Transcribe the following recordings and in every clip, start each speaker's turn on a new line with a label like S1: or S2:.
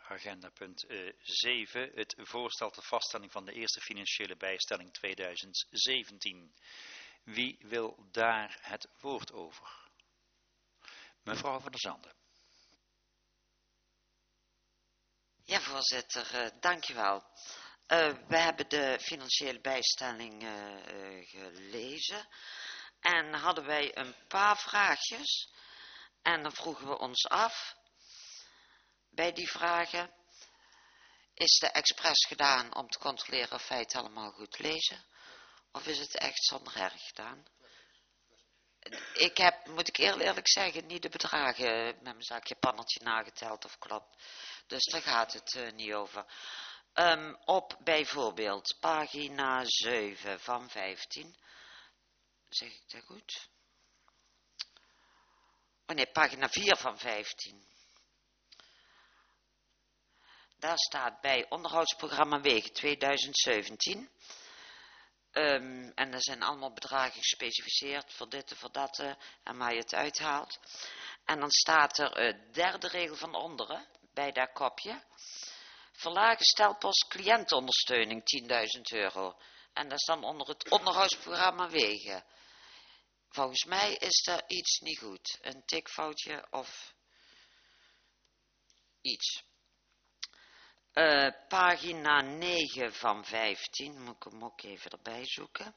S1: agenda punt 7, het voorstel tot vaststelling van de eerste financiële bijstelling 2017. Wie wil daar het woord over? Mevrouw van der Zanden.
S2: Ja, voorzitter, dank u wel. We hebben de financiële bijstelling gelezen en hadden wij een paar vraagjes. En dan vroegen we ons af, bij die vragen, is de expres gedaan om te controleren of wij het allemaal goed lezen? Of is het echt zonder erg gedaan? Ik heb, moet ik eerlijk zeggen, niet de bedragen met mijn zakje panneltje nageteld of klopt. Dus daar gaat het niet over. Op bijvoorbeeld pagina 7 van 15. Zeg ik dat goed? Oh nee, pagina 4 van 15. Daar staat bij onderhoudsprogramma Wegen 2017. En er zijn allemaal bedragen gespecificeerd voor dit en voor dat en waar je het uithaalt. En dan staat er derde regel van onderen, bij dat kopje. Verlagen stelpost cliëntenondersteuning 10.000 euro. En dat is dan onder het onderhoudsprogramma Wegen. Volgens mij is er iets niet goed. Een tikfoutje of iets. Pagina 9 van 15. Moet ik hem ook even erbij zoeken.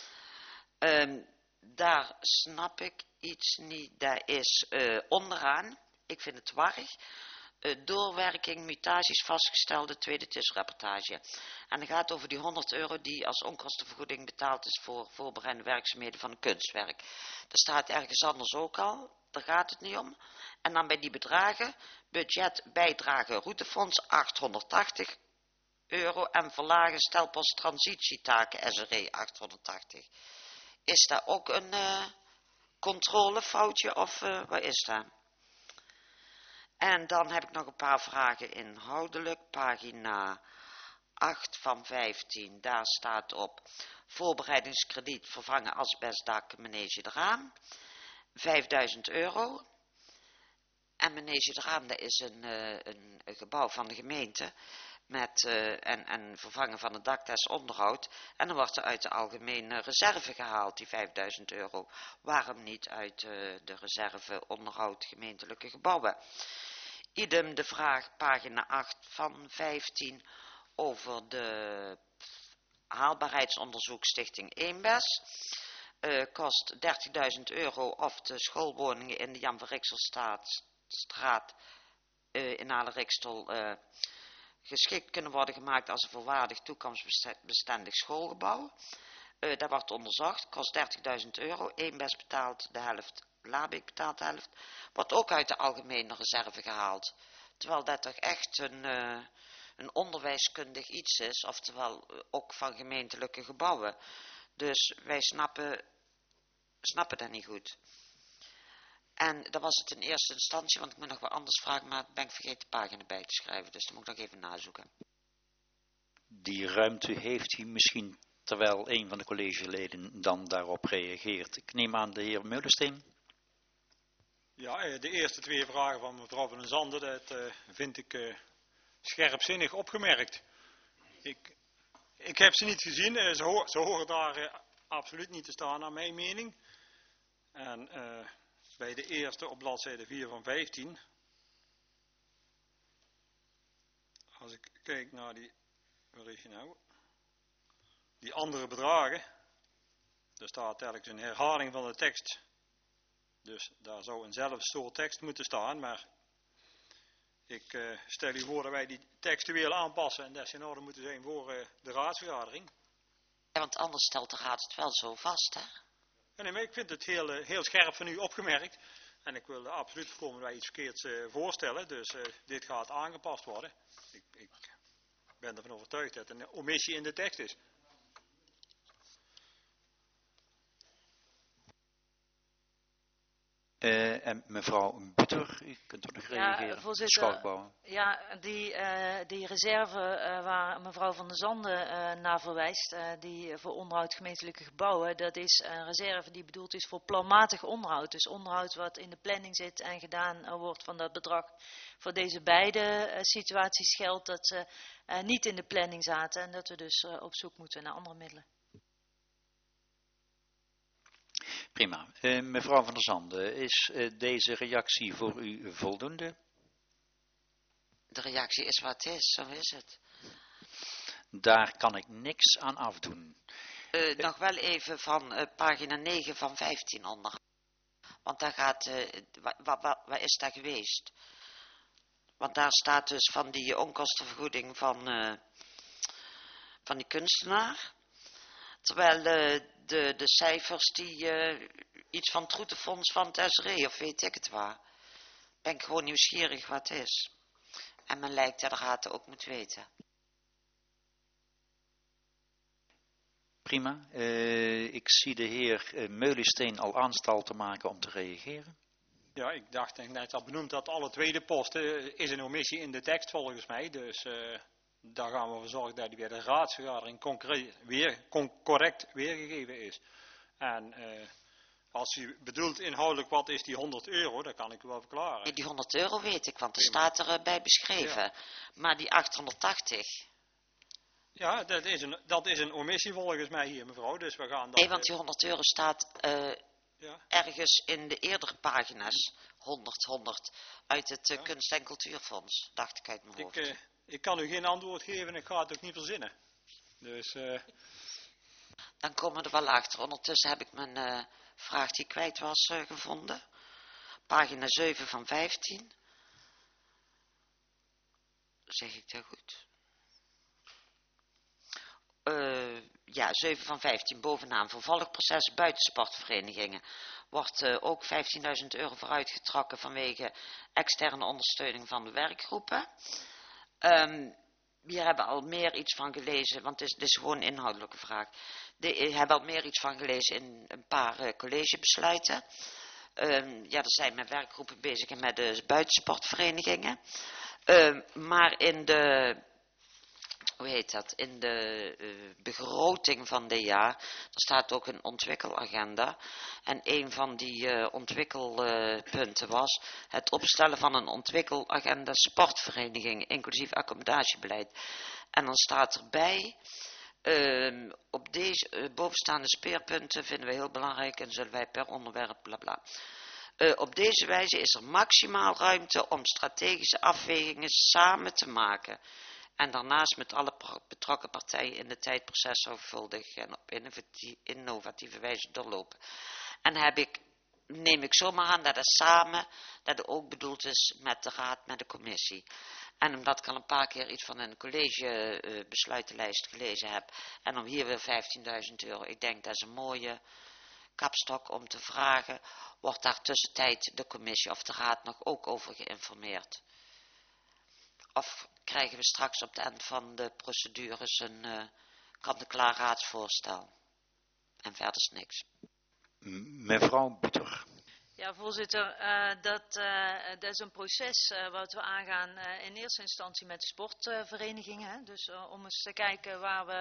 S2: Daar snap ik iets niet. Dat is onderaan. Ik vind het warrig. Doorwerking, mutaties vastgestelde tweede tussenrapportage. En dat gaat over die 100 euro die als onkostenvergoeding betaald is voor voorbereidende werkzaamheden van een kunstwerk. Dat staat ergens anders ook al. Daar gaat het niet om. En dan bij die bedragen, budget bijdrage routefonds 880 euro en verlagen stelpost transitietaken SRE 880. Is dat ook een controlefoutje of wat is dat? En dan heb ik nog een paar vragen inhoudelijk. Pagina 8 van 15, daar staat op voorbereidingskrediet vervangen asbestdak Manege de Raam. 5.000 euro. En Manege de Raam, dat is een gebouw van de gemeente. Met, en vervangen van het dak, dat is onderhoud. En dan wordt er uit de algemene reserve gehaald, die 5.000 euro. Waarom niet uit de reserve onderhoud gemeentelijke gebouwen? Idem de vraag, pagina 8 van 15, over de haalbaarheidsonderzoek Stichting Eembes. Kost 30.000 euro of de schoolwoningen in de Jan van Rikselstraat in Alerikstel geschikt kunnen worden gemaakt als een volwaardig toekomstbestendig schoolgebouw. Dat wordt onderzocht, kost 30.000 euro. Eembes betaalt de helft, Labik betaalt de helft. Wordt ook uit de algemene reserve gehaald. Terwijl dat toch echt een onderwijskundig iets is, oftewel ook van gemeentelijke gebouwen. Dus wij snappen dat niet goed. En dat was het in eerste instantie, want ik moet nog wat anders vragen, maar ben ik vergeten de pagina bij te schrijven, dus dan moet ik nog even nazoeken.
S1: Die ruimte heeft u misschien, terwijl een van de collegeleden dan daarop reageert. Ik neem aan de heer Meulensteen.
S3: Ja, de eerste twee vragen van mevrouw van den Zanden, dat vind ik scherpzinnig opgemerkt. Ik heb ze niet gezien, ze horen daar absoluut niet te staan naar mijn mening. En bij de eerste op bladzijde 4 van 15, als ik kijk naar die, waar is je nou? Die andere bedragen, daar staat telkens een herhaling van de tekst. Dus daar zou eenzelfde soort tekst moeten staan, maar ik stel u voor dat wij die textueel aanpassen en dat ze in orde moeten zijn voor de raadsvergadering.
S2: Ja, want anders stelt de raad het wel zo vast, hè?
S3: Nee, maar ik vind het heel scherp van u opgemerkt. En ik wil absoluut voorkomen dat wij iets verkeerds voorstellen. Dus dit gaat aangepast worden. Ik ben ervan overtuigd dat het een omissie in de tekst is.
S1: En mevrouw Butter, u kunt ook nog reageren.
S4: Ja, voorzitter.
S1: Schalkbouwer.
S4: Ja, die reserve waar mevrouw Van der Zanden naar verwijst, die voor onderhoud gemeentelijke gebouwen, dat is een reserve die bedoeld is voor planmatig onderhoud. Dus onderhoud wat in de planning zit en gedaan wordt van dat bedrag. Voor deze beide situaties geldt dat ze niet in de planning zaten en dat we dus op zoek moeten naar andere middelen.
S1: Prima. Mevrouw Van der Zanden, is deze reactie voor u voldoende?
S2: De reactie is wat het is, zo is het.
S1: Daar kan ik niks aan afdoen.
S2: Nog wel even van pagina 9 van 15 onder. Want daar gaat, waar is dat geweest? Want daar staat dus van die onkostenvergoeding van die kunstenaar. Terwijl de cijfers die iets van Troetenfonds van het SRE of weet ik het waar. Ben ik gewoon nieuwsgierig wat het is. En men lijkt dat de raad ook moet weten.
S1: Prima. Ik zie de heer Meulensteen al aanstalten maken om te reageren.
S3: Ja, ik dacht en net al benoemd dat alle tweede posten is een omissie in de tekst volgens mij. Dus daar gaan we voor zorgen dat die bij de raadsvergadering correct weergegeven is. En als u bedoelt inhoudelijk wat is die 100 euro, dat kan ik u wel verklaren.
S2: Nee, die 100 euro weet ik, want er staat erbij beschreven. Ja. Maar die 880...
S3: Ja, dat is een omissie volgens mij hier, mevrouw. Dus we gaan dat...
S2: Nee, want die 100 euro staat ergens in de eerdere pagina's. 100 uit het Kunst- en Cultuurfonds, dacht ik uit mijn hoofd.
S3: Ik kan u geen antwoord geven en ik ga het ook niet verzinnen. Dus...
S2: Dan komen we er wel achter. Ondertussen heb ik mijn vraag die kwijt was gevonden. Pagina 7 van 15. Zeg ik dat goed? Ja, 7 van 15 bovenaan. Vervolgproces buitensportverenigingen. Wordt ook 15.000 euro vooruitgetrokken vanwege externe ondersteuning van de werkgroepen. Hier hebben al meer iets van gelezen, want het is gewoon een inhoudelijke vraag. Hebben al meer iets van gelezen in een paar collegebesluiten. Ja, er zijn met werkgroepen bezig en met de buitensportverenigingen. Maar in de... Hoe heet dat? In de begroting van dit jaar, er staat ook een ontwikkelagenda. En een van die ontwikkelpunten was het opstellen van een ontwikkelagenda sportvereniging, inclusief accommodatiebeleid. En dan staat erbij, op deze bovenstaande speerpunten vinden we heel belangrijk en zullen wij per onderwerp blabla. Op deze wijze is er maximaal ruimte om strategische afwegingen samen te maken. En daarnaast met alle betrokken partijen in de tijdproces zorgvuldig en op innovatieve wijze doorlopen. En neem ik zomaar aan dat het ook bedoeld is met de raad, met de commissie. En omdat ik al een paar keer iets van een collegebesluitenlijst gelezen heb. En om hier weer 15.000 euro. Ik denk dat is een mooie kapstok om te vragen. Wordt daar tussentijd de commissie of de raad nog ook over geïnformeerd? Of krijgen we straks op het eind van de procedures een kant-en-klaar raadsvoorstel? En verder is niks.
S1: Mevrouw Butter.
S4: Ja, voorzitter, dat is een proces wat we aangaan in eerste instantie met de sportverenigingen. Hè? Dus om eens te kijken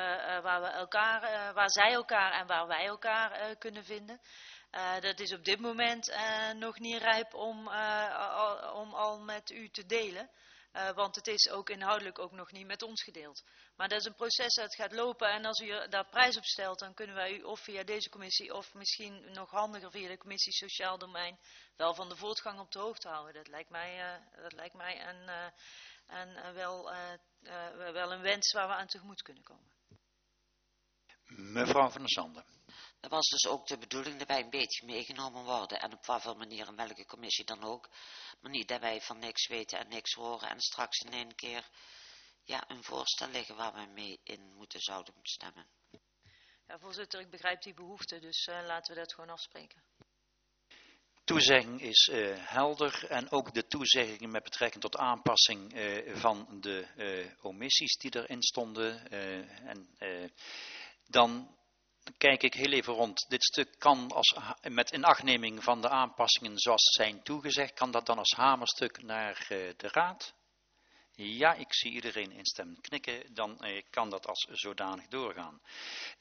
S4: waar zij elkaar en waar wij elkaar kunnen vinden. Dat is op dit moment nog niet rijp om al met u te delen. Want het is ook inhoudelijk ook nog niet met ons gedeeld. Maar dat is een proces dat gaat lopen en als u daar prijs op stelt, dan kunnen wij u of via deze commissie of misschien nog handiger via de commissie Sociaal Domein wel van de voortgang op de hoogte houden. Dat lijkt mij wel een wens waar we aan tegemoet kunnen komen.
S1: Mevrouw Van der Zanden.
S2: Dat was dus ook de bedoeling dat wij een beetje meegenomen worden. En op wat voor manier en welke commissie dan ook. Maar niet dat wij van niks weten en niks horen. En straks in één keer een voorstel liggen waar we mee zouden moeten stemmen.
S4: Ja, voorzitter, ik begrijp die behoefte. Dus laten we dat gewoon afspreken.
S1: Toezegging is helder. En ook de toezeggingen met betrekking tot aanpassing van de omissies die erin stonden. Dan Dan kijk ik heel even rond. Dit stuk kan met inachtneming van de aanpassingen zoals zijn toegezegd, kan dat dan als hamerstuk naar de raad? Ja, ik zie iedereen instemmend knikken, dan kan dat als zodanig doorgaan.